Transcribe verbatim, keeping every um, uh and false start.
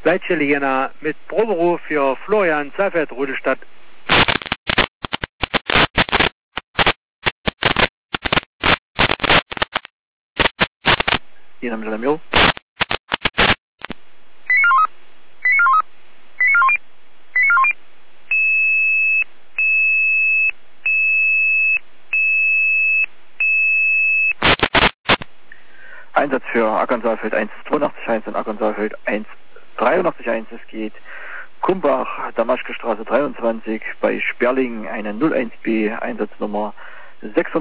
Leitstelle Jena mit Proberuf für Florian Seifert, Rudolstadt. Jena mit Lamio. Einsatz für Ackern-Saalfeld eins zweiundachtzig eins und Ackern-Saalfeld eins dreiundachtzig eins. Es geht Kumbach, Damaschke Straße dreiundzwanzig bei Sperling, eine null eins B, Einsatznummer sechshundert.